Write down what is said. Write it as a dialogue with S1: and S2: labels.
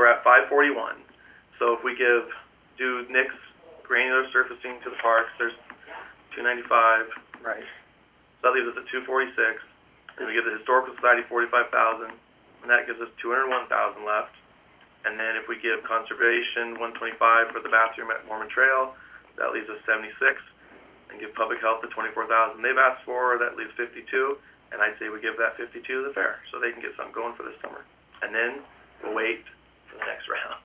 S1: we're at 541. So if we do Nick's granular surfacing to the parks, there's 295.
S2: Right.
S1: So that leaves us at 246. And we give the Historical Society 45,000, and that gives us 201,000 left. And then if we give Conservation 125 for the bathroom at Mormon Trail, that leaves us 76. And give Public Health the 24,000 they've asked for, that leaves 52. And I'd say we give that 52 to the fair, so they can get something going for this summer. And then we'll wait for the next round.